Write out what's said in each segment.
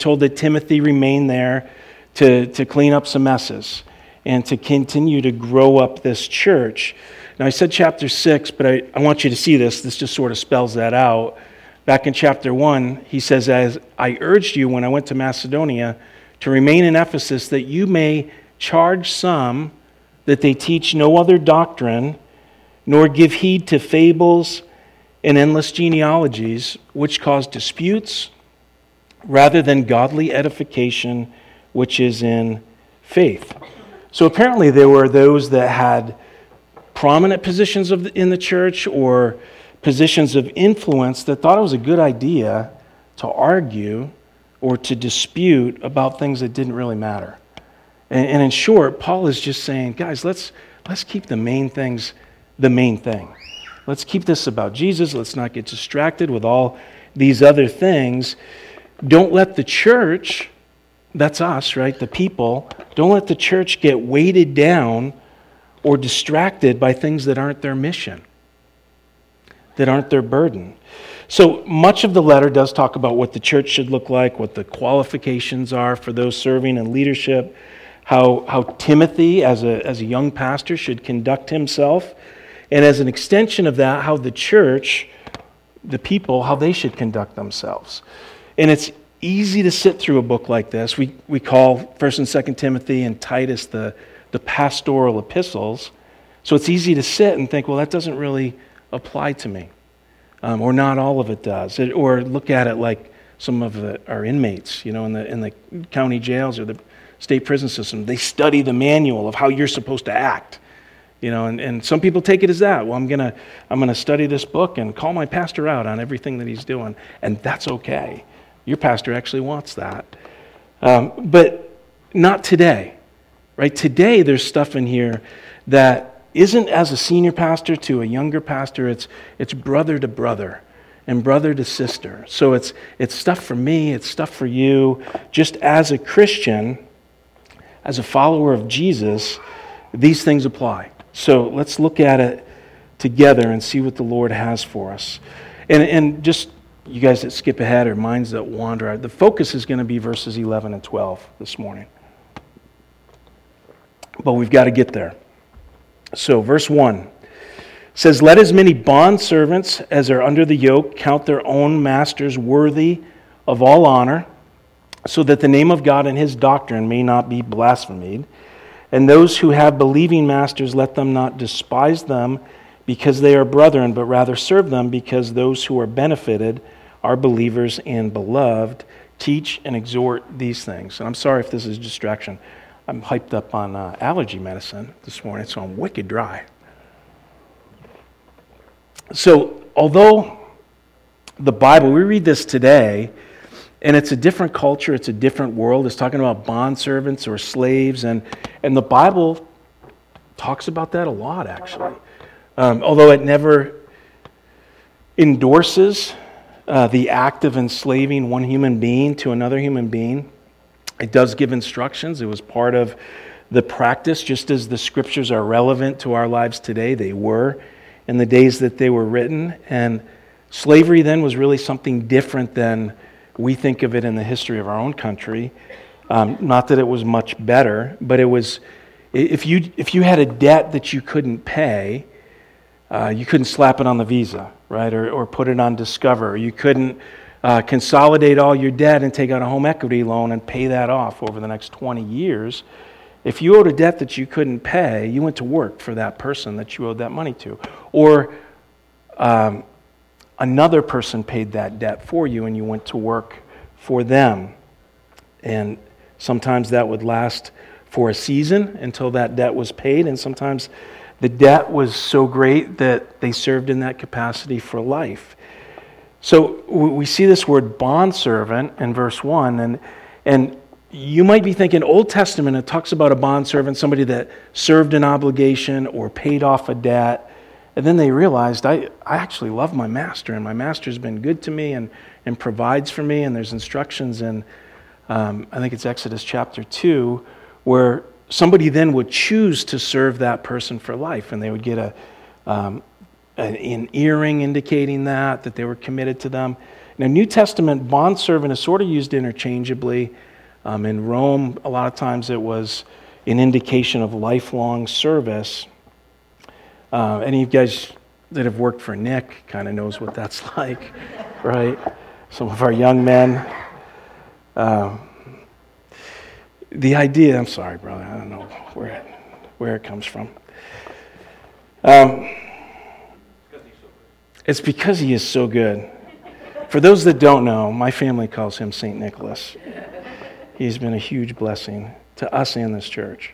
told that Timothy remain there to clean up some messes and to continue to grow up this church. Now, I said chapter 6, but I want you to see this. This just sort of spells that out. Back in chapter 1, he says, "As I urged you when I went to Macedonia to remain in Ephesus, that you may charge some that they teach no other doctrine, nor give heed to fables and endless genealogies, which cause disputes, rather than godly edification, which is in faith." So apparently there were those that had prominent positions in the church or positions of influence that thought it was a good idea to argue or to dispute about things that didn't really matter. And in short, Paul is just saying, guys, let's keep the main things the main thing. Let's keep this about Jesus. Let's not get distracted with all these other things. Don't let the church, that's us, right, the people, don't let the church get weighted down or distracted by things that aren't their mission, that aren't their burden. So much of the letter does talk about what the church should look like, what the qualifications are for those serving in leadership, how Timothy, as a young pastor, should conduct himself, and as an extension of that, how the church, the people, how they should conduct themselves. And it's easy to sit through a book like this. We call 1st and 2nd Timothy and Titus the pastoral epistles. So it's easy to sit and think, well, that doesn't really apply to me. Or not all of it does. Or look at it like some of our inmates, in the county jails or the state prison system. They study the manual of how you're supposed to act. And some people take it as that. Well, I'm gonna study this book and call my pastor out on everything that he's doing, and that's okay. Your pastor actually wants that, but not today, right? Today, there's stuff in here that isn't as a senior pastor to a younger pastor. It's brother to brother and brother to sister. So it's stuff for me. It's stuff for you. Just as a Christian, as a follower of Jesus, these things apply. So let's look at it together and see what the Lord has for us. And just you guys that skip ahead or minds that wander, the focus is going to be verses 11 and 12 this morning. But we've got to get there. So verse 1 says, "Let as many bondservants as are under the yoke count their own masters worthy of all honor, so that the name of God and his doctrine may not be blasphemed. And those who have believing masters, let them not despise them because they are brethren, but rather serve them, because those who are benefited are believers and beloved. Teach and exhort these things." And I'm sorry if this is a distraction. I'm hyped up on allergy medicine this morning, so I'm wicked dry. So, although the Bible, we read this today, and it's a different culture, it's a different world. It's talking about bondservants or slaves, and the Bible talks about that a lot, actually. Although it never endorses the act of enslaving one human being to another human being, it does give instructions. It was part of the practice, just as the scriptures are relevant to our lives today. They were in the days that they were written, and slavery then was really something different than we think of it in the history of our own country. Not that it was much better, but it was, if you had a debt that you couldn't pay, you couldn't slap it on the Visa, right, or put it on Discover. You couldn't consolidate all your debt and take out a home equity loan and pay that off over the next 20 years. If you owed a debt that you couldn't pay, you went to work for that person that you owed that money to. Or another person paid that debt for you and you went to work for them. And sometimes that would last for a season until that debt was paid, and sometimes the debt was so great that they served in that capacity for life. So we see this word bondservant in verse 1, and you might be thinking Old Testament, it talks about a bondservant, somebody that served an obligation or paid off a debt. And then they realized, I actually love my master, and my master's been good to me and provides for me. And there's instructions in, I think it's Exodus chapter 2, where somebody then would choose to serve that person for life. And they would get an earring indicating that they were committed to them. Now, New Testament bondservant is sort of used interchangeably. In Rome, a lot of times it was an indication of lifelong service. Any of you guys that have worked for Nick kind of knows what that's like, right? Some of our young men. The idea, I'm sorry, brother, I don't know where it comes from. It's because he is so good. For those that don't know, my family calls him St. Nicholas. He's been a huge blessing to us and this church.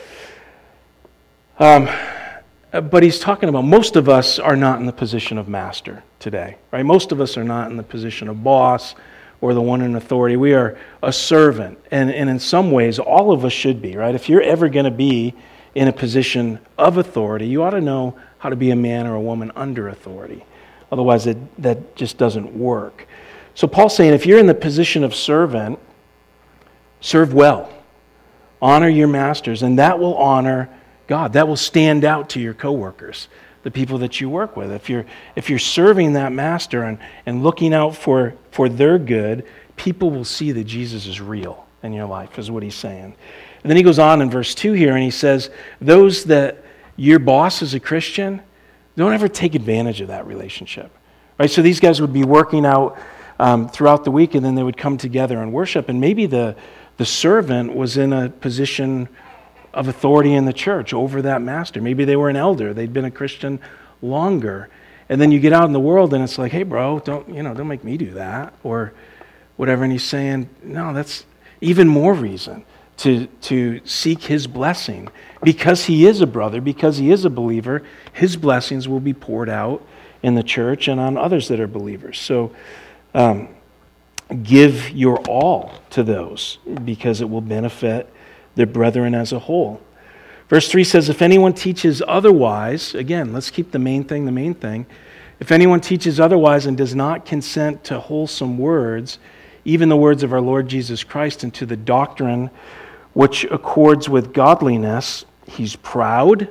But he's talking about most of us are not in the position of master today, right? Most of us are not in the position of boss or the one in authority. We are a servant, and in some ways, all of us should be, right? If you're ever going to be in a position of authority, you ought to know how to be a man or a woman under authority. Otherwise, that just doesn't work. So Paul's saying, if you're in the position of servant, serve well. Honor your masters, and that will honor God. That will stand out to your coworkers, the people that you work with. If you're serving that master and looking out for their good, people will see that Jesus is real in your life, is what he's saying. And then he goes on in verse 2 here, and he says, those that your boss is a Christian, don't ever take advantage of that relationship. Right? So these guys would be working out throughout the week, and then they would come together and worship, and maybe the servant was in a position of authority in the church over that master. Maybe they were an elder. They'd been a Christian longer. And then you get out in the world and it's like, hey, bro, don't make me do that or whatever. And he's saying, no, that's even more reason to seek his blessing. Because he is a brother, because he is a believer, his blessings will be poured out in the church and on others that are believers. So give your all to those because it will benefit the brethren as a whole. Verse 3 says, if anyone teaches otherwise, again, let's keep the main thing. If anyone teaches otherwise and does not consent to wholesome words, even the words of our Lord Jesus Christ, and to the doctrine which accords with godliness, he's proud,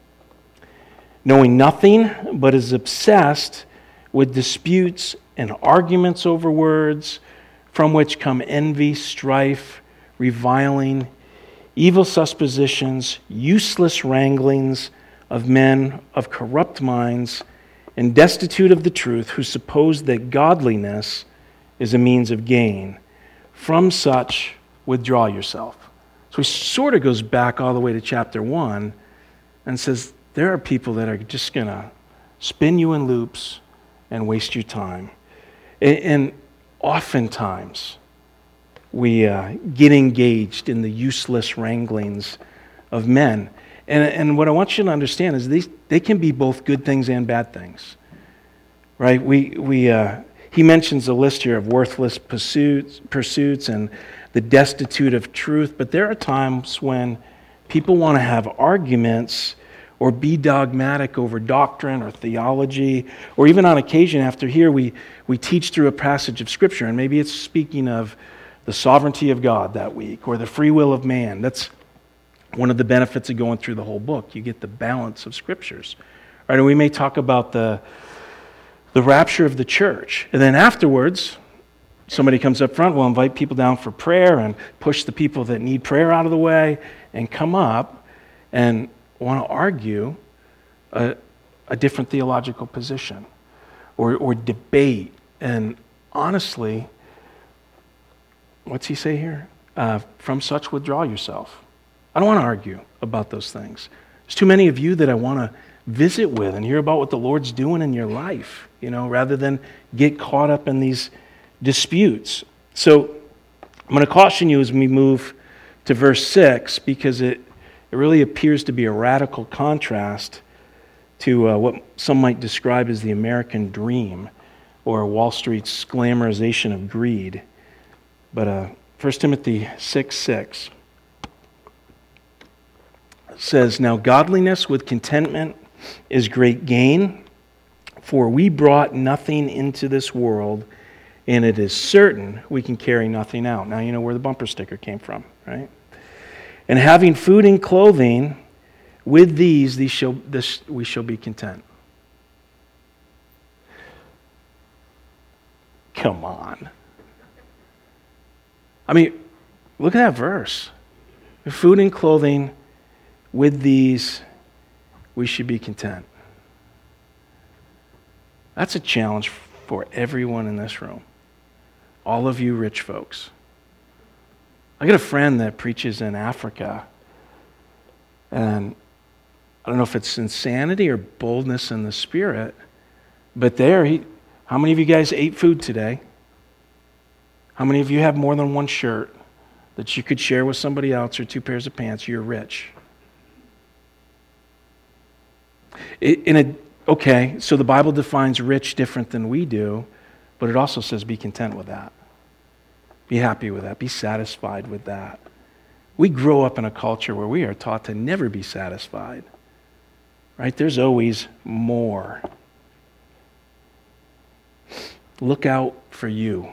knowing nothing, but is obsessed with disputes and arguments over words, from which come envy, strife, reviling, evil suppositions, useless wranglings of men of corrupt minds and destitute of the truth, who suppose that godliness is a means of gain. From such, withdraw yourself. So he sort of goes back all the way to chapter 1 and says, there are people that are just going to spin you in loops and waste your time. And oftentimes, we get engaged in the useless wranglings of men. And what I want you to understand is they can be both good things and bad things. Right? He mentions a list here of worthless pursuits and the destitute of truth, but there are times when people want to have arguments or be dogmatic over doctrine or theology, or even on occasion after here we teach through a passage of Scripture, and maybe it's speaking of the sovereignty of God that week, or the free will of man. That's one of the benefits of going through the whole book. You get the balance of Scriptures. Right? And we may talk about the rapture of the church. And then afterwards, somebody comes up front, we'll invite people down for prayer and push the people that need prayer out of the way and come up and want to argue a different theological position or debate. And honestly, what's he say here? From such withdraw yourself. I don't want to argue about those things. There's too many of you that I want to visit with and hear about what the Lord's doing in your life, rather than get caught up in these disputes. So I'm going to caution you as we move to verse 6, because it really appears to be a radical contrast to what some might describe as the American dream or Wall Street's glamorization of greed. But 1 Timothy 6:6 says, now godliness with contentment is great gain, for we brought nothing into this world, and it is certain we can carry nothing out. Now you know where the bumper sticker came from, right? And having food and clothing, with these we shall be content. Come on. I mean, look at that verse. Food and clothing, with these, we should be content. That's a challenge for everyone in this room. All of you rich folks. I got a friend that preaches in Africa, and I don't know if it's insanity or boldness in the spirit, but how many of you guys ate food today? How many of you have more than one shirt that you could share with somebody else or 2 pairs of pants? You're rich. Okay, so the Bible defines rich different than we do, but it also says be content with that. Be happy with that. Be satisfied with that. We grow up in a culture where we are taught to never be satisfied. Right? There's always more. Look out for you.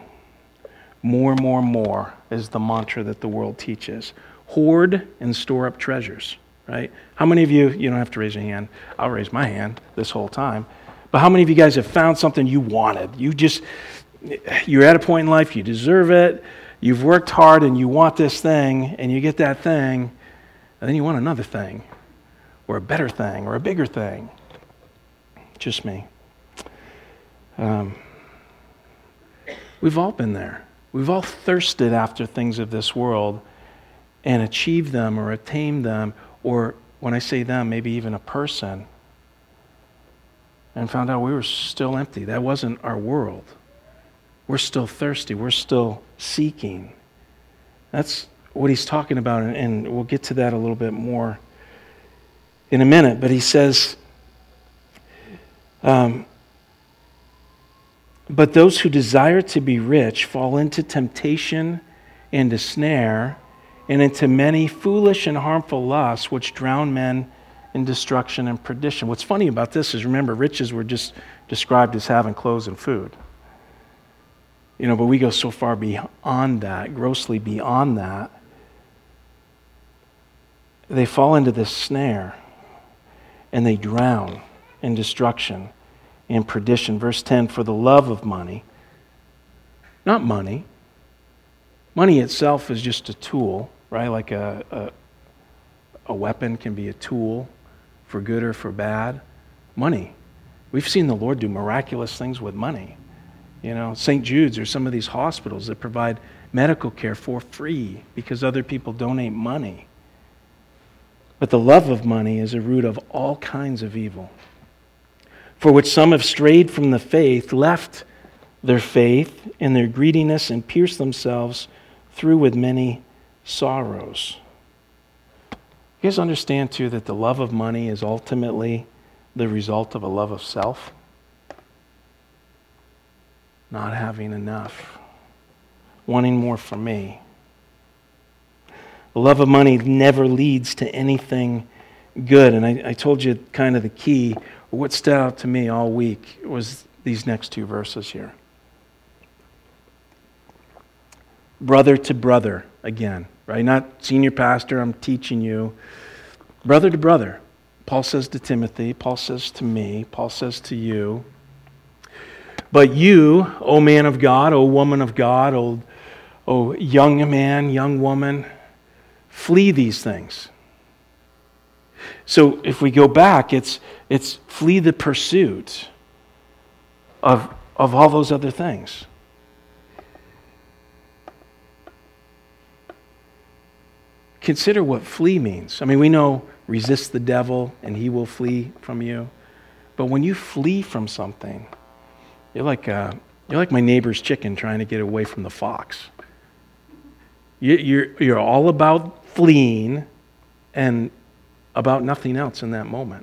More is the mantra that the world teaches. Hoard and store up treasures, right? How many of you don't have to raise your hand. I'll raise my hand this whole time. But how many of you guys have found something you wanted? You're at a point in life, you deserve it, you've worked hard and you want this thing, and you get that thing, and then you want another thing, or a better thing, or a bigger thing. Just me. We've all been there. We've all thirsted after things of this world and achieved them or attained them, or when I say them, maybe even a person, and found out we were still empty. That wasn't our world. We're still thirsty. We're still seeking. That's what he's talking about, and we'll get to that a little bit more in a minute. But he says, but those who desire to be rich fall into temptation and a snare, and into many foolish and harmful lusts, which drown men in destruction and perdition. What's funny about this is, remember, riches were just described as having clothes and food. But we go so far beyond that, grossly beyond that. They fall into this snare, and they drown in destruction and perdition. Verse 10, for the love of money, not money. Money itself is just a tool, right? Like a weapon can be a tool for good or for bad. Money. We've seen the Lord do miraculous things with money. St. Jude's or some of these hospitals that provide medical care for free because other people donate money. But the love of money is a root of all kinds of evil, for which some have strayed from the faith, left their faith in their greediness, and pierced themselves through with many sorrows. You guys understand, too, that the love of money is ultimately the result of a love of self? Not having enough. Wanting more for me. The love of money never leads to anything good. And I told you kind of the key. What stood out to me all week was these next 2 verses here. Brother to brother, again, right? Not senior pastor, I'm teaching you. Brother to brother. Paul says to Timothy, Paul says to me, Paul says to you. But you, O man of God, O woman of God, O young man, young woman, flee these things. So if we go back, it's flee the pursuit of all those other things. Consider what flee means. I mean, we know resist the devil and he will flee from you. But when you flee from something, you're like my neighbor's chicken trying to get away from the fox. You're all about fleeing and about nothing else in that moment.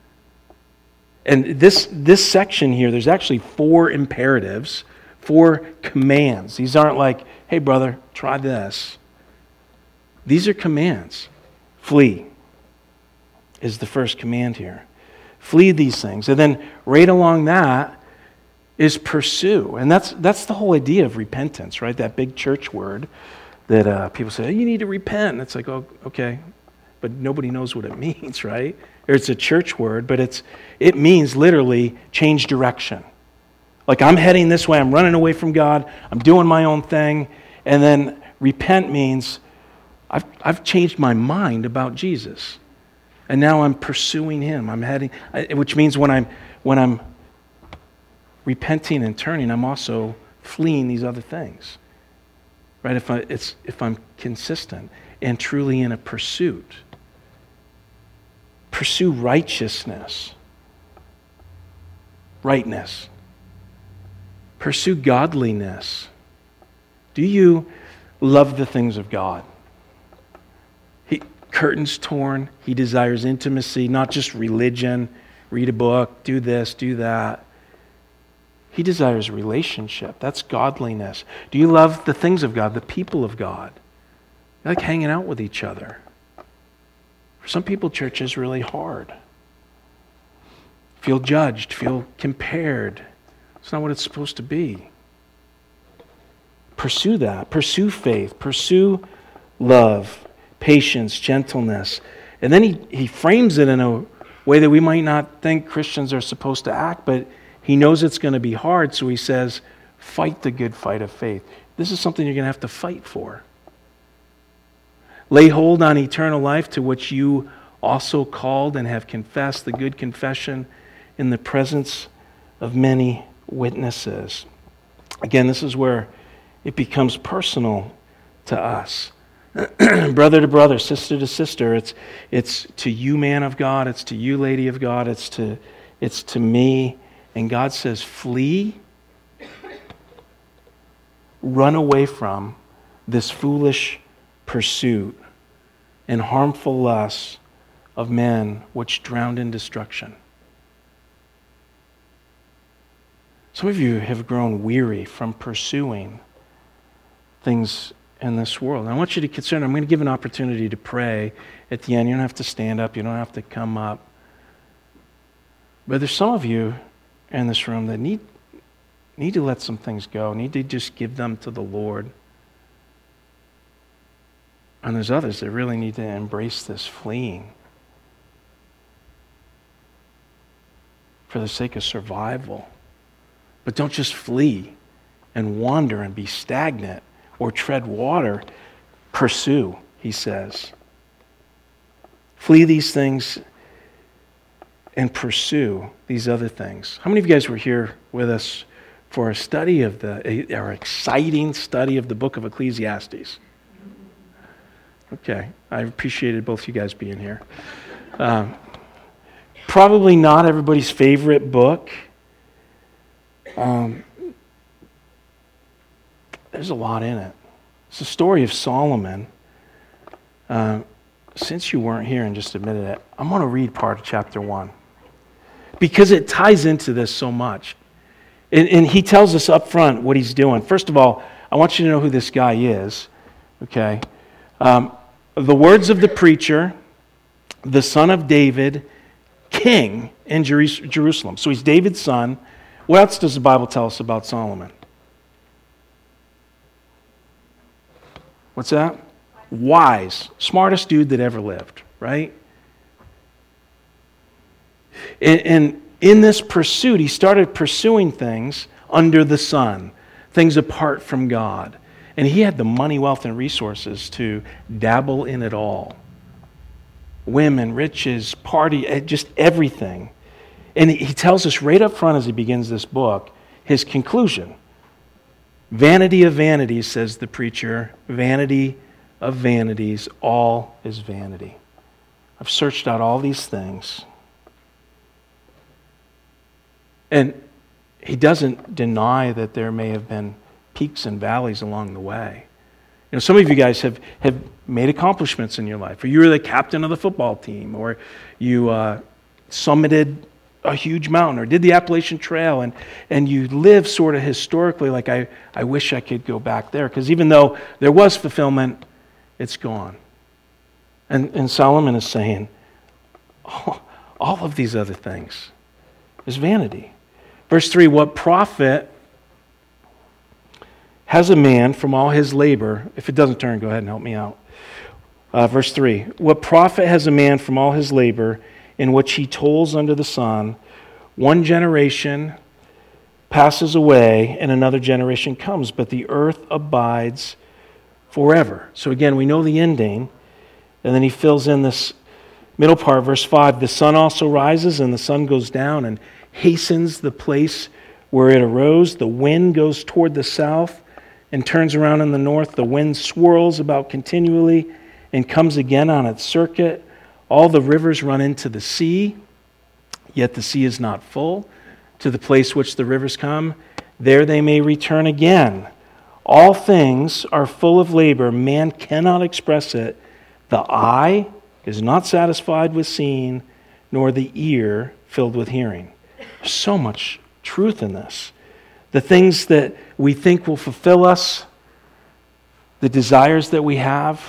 And this section here, there's actually 4 imperatives, 4 commands. These aren't like, hey brother, try this. These are commands. Flee is the first command here. Flee these things. And then right along that is pursue. And that's the whole idea of repentance, right? That big church word that people say, oh, you need to repent. And it's like, oh, okay. But nobody knows what it means, right? Or it's a church word, but it means literally change direction. Like I'm heading this way, I'm running away from God, I'm doing my own thing. And then repent means I've changed my mind about Jesus. And now I'm pursuing him. I'm heading, which means when I'm repenting and turning, I'm also fleeing these other things. Right? If I'm consistent and truly in a pursuit. Pursue righteousness. Rightness. Pursue godliness. Do you love the things of God? Curtains torn. He desires intimacy, not just religion. Read a book, do this, do that. He desires relationship. That's godliness. Do you love the things of God, the people of God? You like hanging out with each other. For some people, church is really hard. Feel judged, feel compared. It's not what it's supposed to be. Pursue that. Pursue faith. Pursue love. Patience, gentleness. And then he frames it in a way that we might not think Christians are supposed to act, but he knows it's going to be hard, so he says, fight the good fight of faith. This is something you're going to have to fight for. Lay hold on eternal life, to which you also called and have confessed, the good confession in the presence of many witnesses. Again, this is where it becomes personal to us. Brother to brother, sister to sister. It's to you, man of God. It's to you, lady of God. It's to me. And God says, flee, run away from this foolish pursuit and harmful lusts of men which drown in destruction. Some of you have grown weary from pursuing things in this world. And I want you to consider, I'm going to give an opportunity to pray at the end. You don't have to stand up. You don't have to come up. But there's some of you in this room that need to let some things go, need to just give them to the Lord. And there's others that really need to embrace this fleeing for the sake of survival. But don't just flee and wander and be stagnant or tread water. Pursue, he says. Flee these things and pursue these other things. How many of you guys were here with us for a study of our exciting study of the book of Ecclesiastes? Okay, I appreciated both you guys being here. Probably not everybody's favorite book. There's a lot in it. It's the story of Solomon. Since you weren't here and just admitted it, I'm going to read part of chapter 1 because it ties into this so much. And he tells us up front what he's doing. First of all, I want you to know who this guy is. Okay? The words of the preacher, the son of David, king in Jerusalem. So he's David's son. What else does the Bible tell us about Solomon? What's that? Wise. Smartest dude that ever lived, right? And in this pursuit, he started pursuing things under the sun, things apart from God. And he had the money, wealth, and resources to dabble in it all. Women, riches, party, just everything. And he tells us right up front as he begins this book, his conclusion. Vanity of vanities, says the preacher. Vanity of vanities, all is vanity. I've searched out all these things. And he doesn't deny that there may have been peaks and valleys along the way. You know, some of you guys have made accomplishments in your life, or you were the captain of the football team, or you summited a huge mountain, or did the Appalachian Trail, and you live sort of historically like, I wish I could go back there, because even though there was fulfillment, it's gone. And Solomon is saying, all of these other things is vanity. Verse 3, what profit has a man from all his labor? If it doesn't turn, go ahead and help me out. Verse 3, what profit has a man from all his labor in which he toils under the sun? One generation passes away and another generation comes, but the earth abides forever. So again, we know the ending, and then he fills in this middle part, verse 5. The sun also rises and the sun goes down and hastens the place where it arose. The wind goes toward the south and turns around in the north. The wind swirls about continually and comes again on its circuit. All the rivers run into the sea, yet the sea is not full. To the place which the rivers come, there they may return again. All things are full of labor. Man cannot express it. The eye is not satisfied with seeing, nor the ear filled with hearing. There's so much truth in this. The things that we think will fulfill us, the desires that we have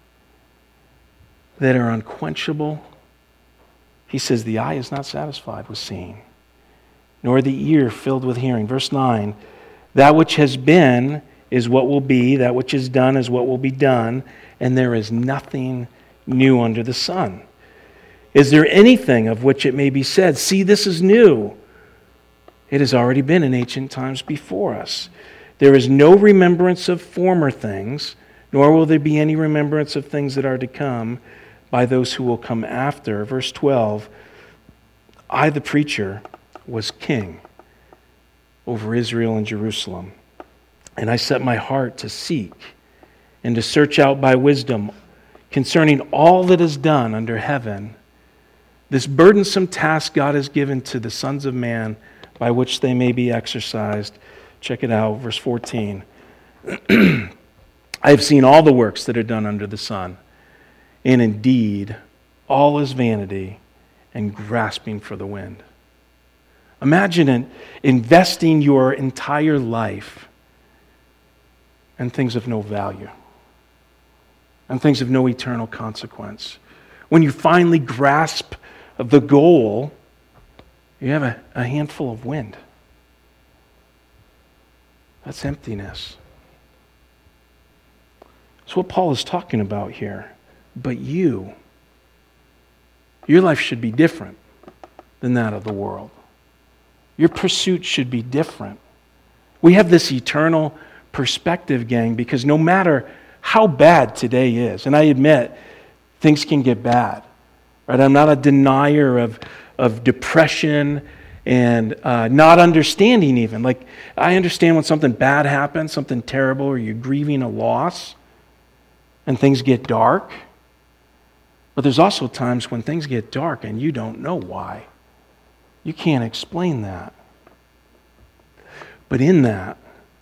that are unquenchable. He says the eye is not satisfied with seeing, nor the ear filled with hearing. Verse 9, that which has been is what will be, that which is done is what will be done, and there is nothing new under the sun. Is there anything of which it may be said, see, this is new? It has already been in ancient times before us. There is no remembrance of former things, nor will there be any remembrance of things that are to come by those who will come after. Verse 12, I, the preacher, was king over Israel and Jerusalem, and I set my heart to seek and to search out by wisdom concerning all that is done under heaven, this burdensome task God has given to the sons of man by which they may be exercised. Check it out, verse 14. I have seen all the works that are done under the sun, and indeed all is vanity and grasping for the wind. Imagine investing your entire life in things of no value and things of no eternal consequence. When you finally grasp the goal, you have a handful of wind. That's emptiness. That's what Paul is talking about here. But your life should be different than that of the world. Your pursuit should be different. We have this eternal perspective, gang, because no matter how bad today is, and I admit things can get bad, right? I'm not a denier of depression and not understanding even. Like, I understand when something bad happens, something terrible, or you're grieving a loss, and things get dark. But there's also times when things get dark and you don't know why. You can't explain that. But in that,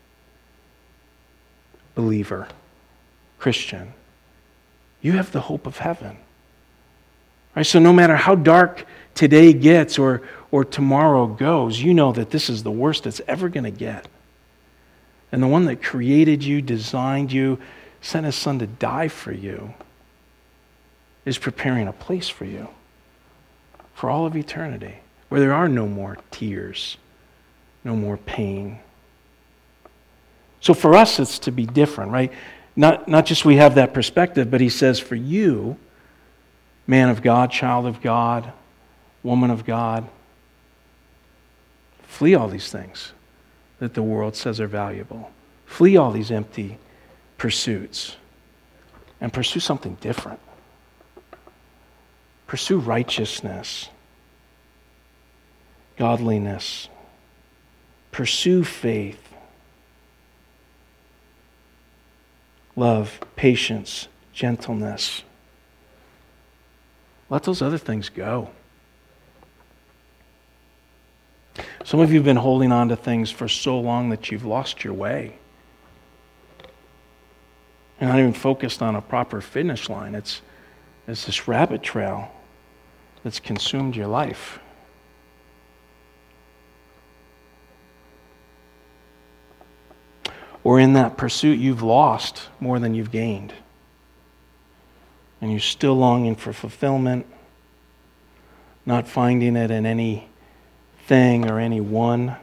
believer, Christian, you have the hope of heaven. Right? So no matter how dark today gets or tomorrow goes, you know that this is the worst it's ever going to get. And the one that created you, designed you, sent his son to die for you, is preparing a place for you for all of eternity, where there are no more tears, no more pain. So for us, it's to be different, right? Not just we have that perspective, but he says for you, man of God, child of God, woman of God, flee all these things that the world says are valuable. Flee all these empty pursuits and pursue something different. Pursue righteousness, godliness. Pursue faith, love, patience, gentleness. Let those other things go. Some of you have been holding on to things for so long that you've lost your way. And not even focused on a proper finish line. It's this rabbit trail that's consumed your life. Or in that pursuit, you've lost more than you've gained. And you're still longing for fulfillment, not finding it in anything or anyone.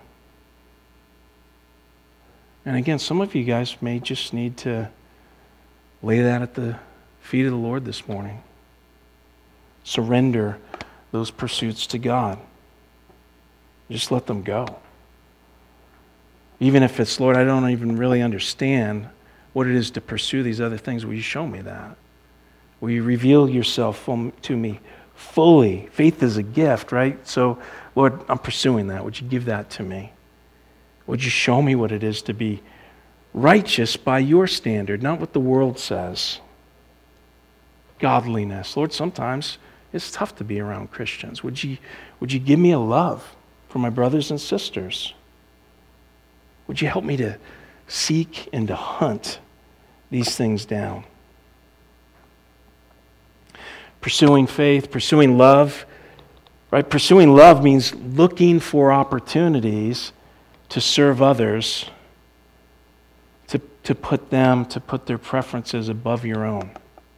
And again, some of you guys may just need to lay that at the feet of the Lord this morning. Surrender those pursuits to God. Just let them go. Even if it's, Lord, I don't even really understand what it is to pursue these other things, will you show me that? Will you reveal yourself to me fully? Faith is a gift, right? So, Lord, I'm pursuing that. Would you give that to me? Would you show me what it is to be righteous by your standard, not what the world says? Godliness. Lord, sometimes it's tough to be around Christians. Would you give me a love for my brothers and sisters? Would you help me to seek and to hunt these things down? Pursuing faith, pursuing love, right? Pursuing love means looking for opportunities to serve others, to put their preferences above your own,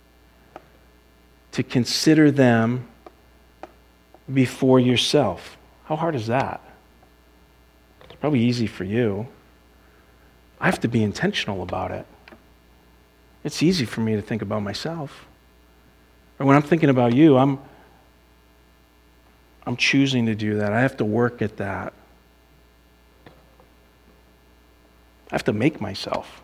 to consider them before yourself. How hard is that? It's probably easy for you. I have to be intentional about it. It's easy for me to think about myself. Or when I'm thinking about you, I'm choosing to do that. I have to work at that. I have to make myself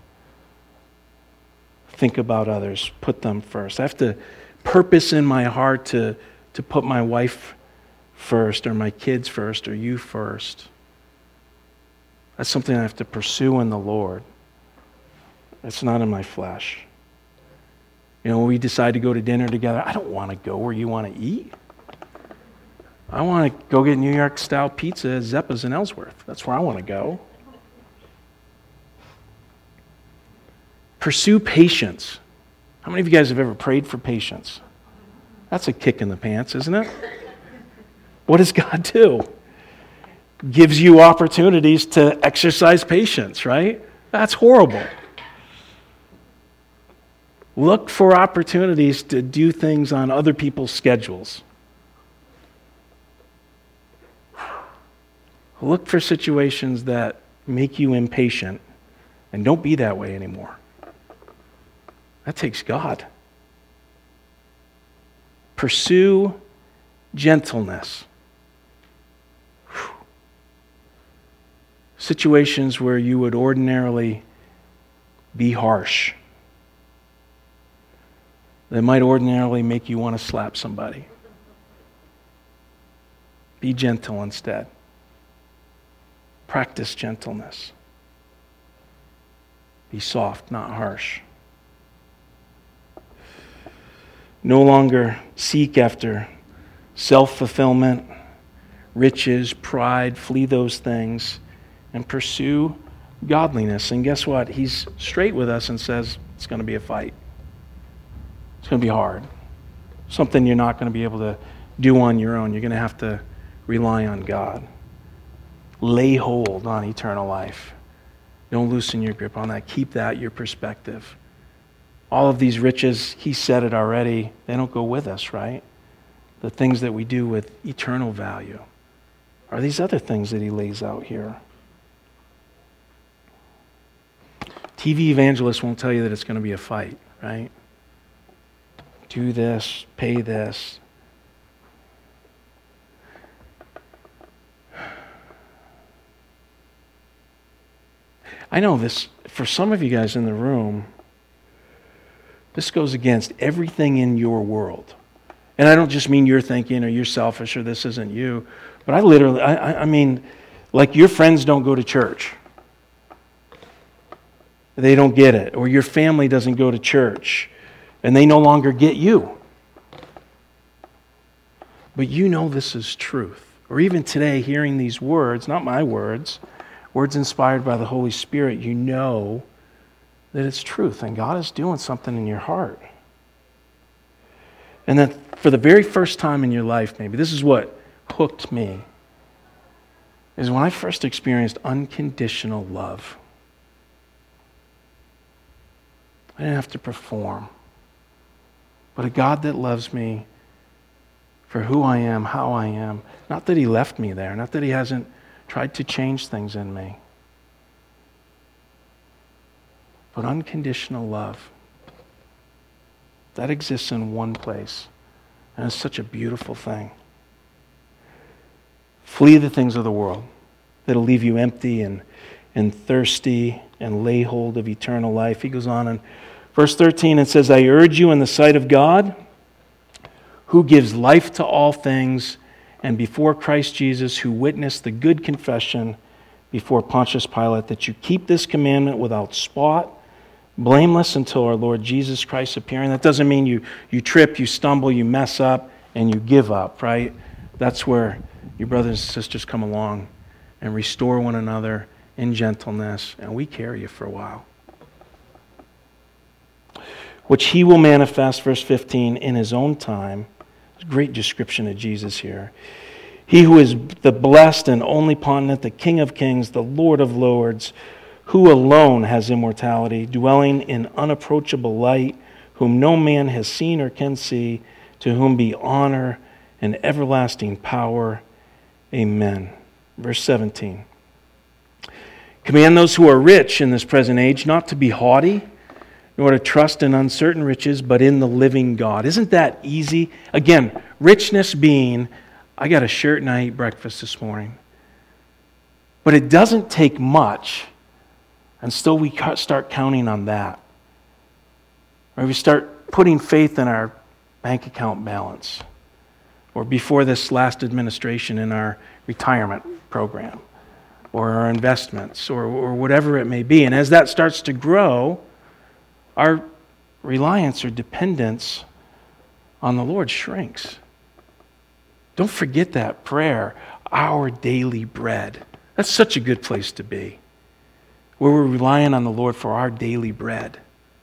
think about others, put them first. I have to purpose in my heart to put my wife first, or my kids first, or you first. That's something I have to pursue in the Lord. It's not in my flesh. You know, when we decide to go to dinner together, I don't want to go where you want to eat. I want to go get New York-style pizza at Zeppa's in Ellsworth. That's where I want to go. Pursue patience. How many of you guys have ever prayed for patience? That's a kick in the pants, isn't it? What does God do? Gives you opportunities to exercise patience, right? That's horrible. Look for opportunities to do things on other people's schedules. Look for situations that make you impatient, and don't be that way anymore. That takes God. Pursue gentleness. Situations where you would ordinarily be harsh, that might ordinarily make you want to slap somebody. Be gentle instead. Practice gentleness. Be soft, not harsh. No longer seek after self-fulfillment, riches, pride. Flee those things and pursue godliness. And guess what? He's straight with us and says it's going to be a fight. It's going to be hard. Something you're not going to be able to do on your own. You're going to have to rely on God. Lay hold on eternal life. Don't loosen your grip on that. Keep that your perspective. All of these riches, he said it already, they don't go with us, right? The things that we do with eternal value are these other things that he lays out here. TV evangelists won't tell you that it's going to be a fight, right? Do this, pay this. I know this, for some of you guys in the room, this goes against everything in your world. And I don't just mean you're thinking or you're selfish or this isn't you, but I mean, like your friends don't go to church. They don't get it. Or your family doesn't go to church and they no longer get you. But you know this is truth. Or even today, hearing these words, not my words, words inspired by the Holy Spirit, you know that it's truth and God is doing something in your heart. And then for the very first time in your life, maybe, this is what hooked me, is when I first experienced unconditional love. I didn't have to perform. But a God that loves me for who I am, how I am. Not that he left me there, not that he hasn't tried to change things in me. But unconditional love, that exists in one place. And it's such a beautiful thing. Flee the things of the world that'll leave you empty and and thirsty and lay hold of eternal life. He goes on in verse 13 and says, I urge you in the sight of God, who gives life to all things, and before Christ Jesus, who witnessed the good confession before Pontius Pilate, that you keep this commandment without spot, blameless until our Lord Jesus Christ appearing. That doesn't mean you trip, you stumble, you mess up, and you give up, right? That's where your brothers and sisters come along and restore one another in gentleness, and we carry you for a while. Which he will manifest, verse 15, in his own time. Great description of Jesus here. He who is the blessed and only potentate, the King of kings, the Lord of lords, who alone has immortality, dwelling in unapproachable light, whom no man has seen or can see, to whom be honor and everlasting power. Amen. Verse 17. Command those who are rich in this present age not to be haughty, nor to trust in uncertain riches, but in the living God. Isn't that easy? Again, richness being, I got a shirt and I ate breakfast this morning. But it doesn't take much until we start counting on that. Or we start putting faith in our bank account balance. Or before this last administration in our retirement program. Or our investments, or whatever it may be. And as that starts to grow, our reliance or dependence on the Lord shrinks. Don't forget that prayer, our daily bread. That's such a good place to be, where we're relying on the Lord for our daily bread.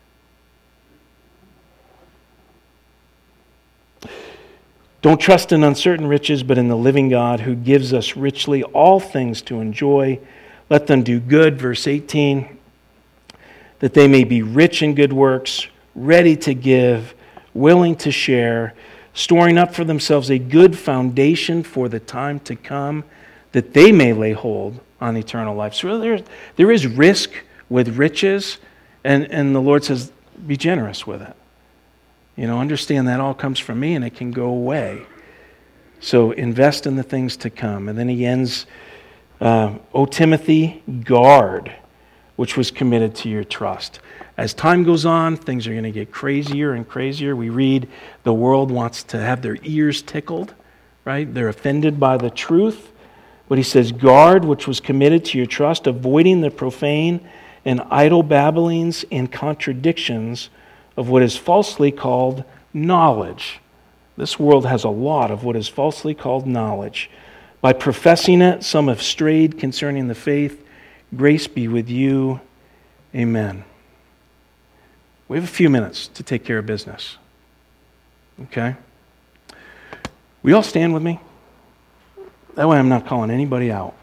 Don't trust in uncertain riches, but in the living God who gives us richly all things to enjoy. Let them do good, verse 18, that they may be rich in good works, ready to give, willing to share, storing up for themselves a good foundation for the time to come, that they may lay hold on eternal life. So there is risk with riches, and the Lord says, be generous with it. You know, understand that all comes from me and it can go away. So invest in the things to come. And then he ends, O Timothy, guard which was committed to your trust. As time goes on, things are going to get crazier and crazier. We read the world wants to have their ears tickled, right? They're offended by the truth. But he says, guard which was committed to your trust, avoiding the profane and idle babblings and contradictions of what is falsely called knowledge. This world has a lot of what is falsely called knowledge. By professing it, some have strayed concerning the faith. Grace be with you. Amen. We have a few minutes to take care of business. Okay? Will you all stand with me? That way I'm not calling anybody out.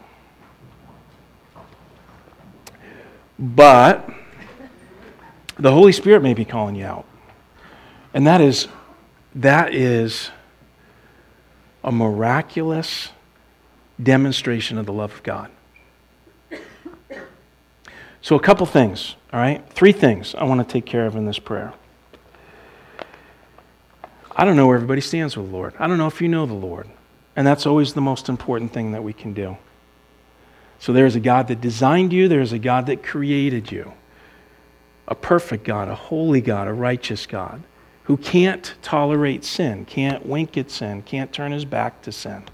But the Holy Spirit may be calling you out. And that is a miraculous demonstration of the love of God. So a couple things, all right? 3 things I want to take care of in this prayer. I don't know where everybody stands with the Lord. I don't know if you know the Lord. And that's always the most important thing that we can do. So there's a God that designed you. There's a God that created you. A perfect God, a holy God, a righteous God who can't tolerate sin, can't wink at sin, can't turn his back to sin.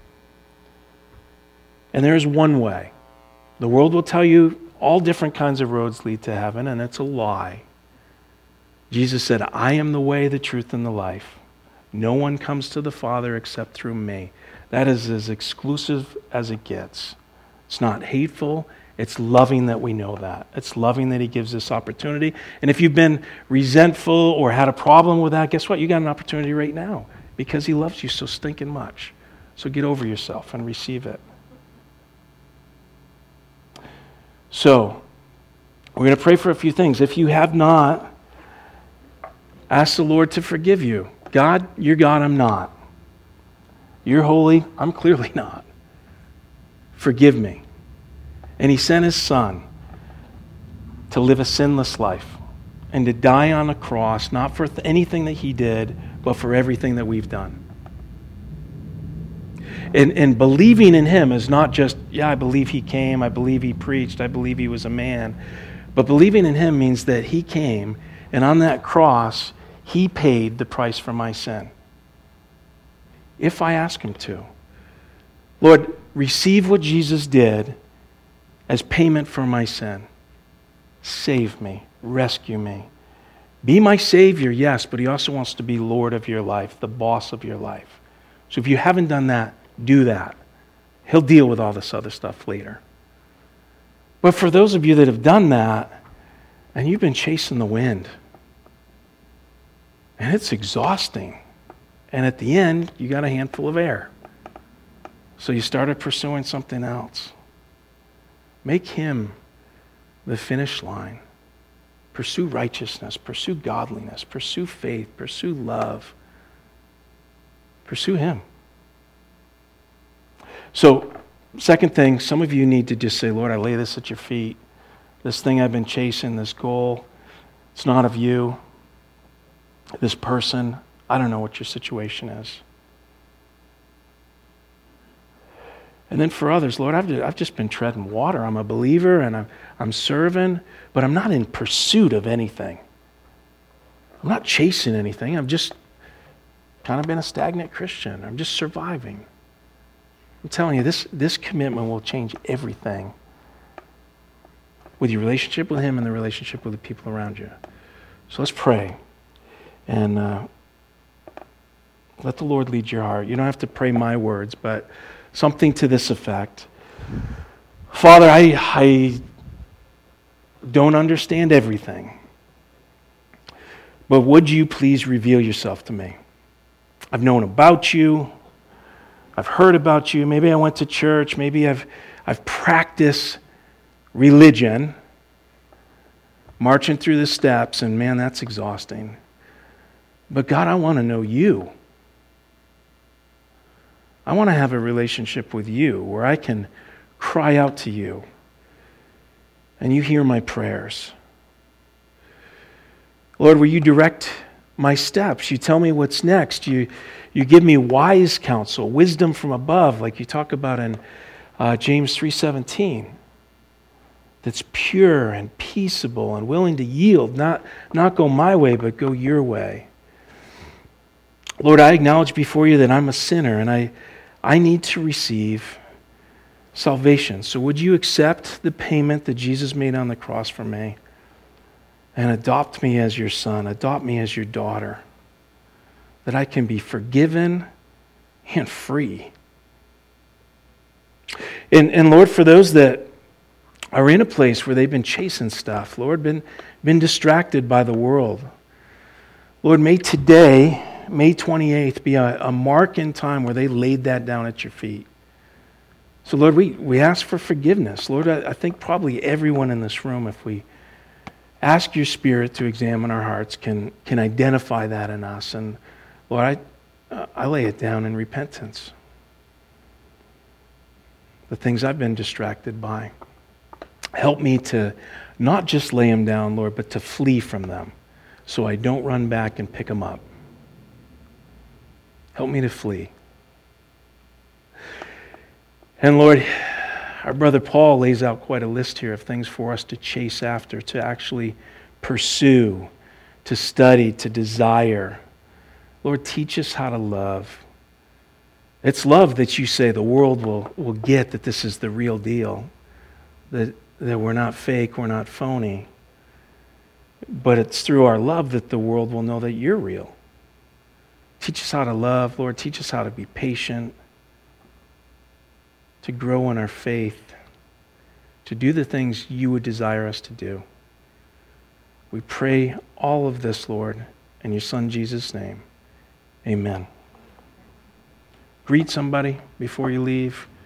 And there's one way. The world will tell you all different kinds of roads lead to heaven, and it's a lie. Jesus said, I am the way, the truth, and the life. No one comes to the Father except through me. That is as exclusive as it gets. It's not hateful. It's loving that we know that. It's loving that he gives this opportunity. And if you've been resentful or had a problem with that, guess what? You got an opportunity right now because he loves you so stinking much. So get over yourself and receive it. So, we're going to pray for a few things. If you have not, ask the Lord to forgive you. God, you're God, I'm not. You're holy, I'm clearly not. Forgive me. And he sent his son to live a sinless life and to die on a cross, not for anything that he did, but for everything that we've done. And believing in him is not just, yeah, I believe he came, I believe he preached, I believe he was a man. But believing in him means that he came, and on that cross, he paid the price for my sin. If I ask him to. Lord, receive what Jesus did as payment for my sin. Save me, rescue me. Be my Savior, yes, but he also wants to be Lord of your life, the boss of your life. So if you haven't done that, do that. He'll deal with all this other stuff later. But for those of you that have done that, and you've been chasing the wind, and it's exhausting, and at the end, you got a handful of air. So you started pursuing something else. Make him the finish line. Pursue righteousness, pursue godliness, pursue faith, pursue love. Pursue him. So, second thing, some of you need to just say, Lord, I lay this at your feet. This thing I've been chasing, this goal, it's not of you. This person, I don't know what your situation is. And then for others, Lord, I've just been treading water. I'm a believer and I'm serving, but I'm not in pursuit of anything. I'm not chasing anything. I've just kind of been a stagnant Christian. I'm just surviving. I'm telling you, this commitment will change everything with your relationship with him and the relationship with the people around you. So let's pray and let the Lord lead your heart. You don't have to pray my words, but something to this effect. Father, I don't understand everything, but would you please reveal yourself to me? I've known about you. I've heard about you. Maybe I went to church. Maybe I've practiced religion, marching through the steps, and man, that's exhausting. But God, I want to know you. I want to have a relationship with you where I can cry out to you and you hear my prayers. Lord, will you direct my steps? You tell me what's next. You give me wise counsel, wisdom from above, like you talk about in James 3:17. That's pure and peaceable and willing to yield, not go my way, but go your way. Lord, I acknowledge before you that I'm a sinner and I need to receive salvation. So would you accept the payment that Jesus made on the cross for me and adopt me as your son, adopt me as your daughter, that I can be forgiven and free. And Lord, for those that are in a place where they've been chasing stuff, Lord, been distracted by the world, Lord, may today, May 28th, be a mark in time where they laid that down at your feet. So Lord, we ask for forgiveness. Lord, I think probably everyone in this room, if we ask your Spirit to examine our hearts, can identify that in us. And Lord, I lay it down in repentance. The things I've been distracted by. Help me to not just lay them down, Lord, but to flee from them so I don't run back and pick them up. Help me to flee. And Lord, our brother Paul lays out quite a list here of things for us to chase after, to actually pursue, to study, to desire. Lord, teach us how to love. It's love that you say the world will get that this is the real deal, that we're not fake, we're not phony. But it's through our love that the world will know that you're real. Teach us how to love, Lord. Teach us how to be patient, to grow in our faith, to do the things you would desire us to do. We pray all of this, Lord, in your Son Jesus' name. Amen. Greet somebody before you leave.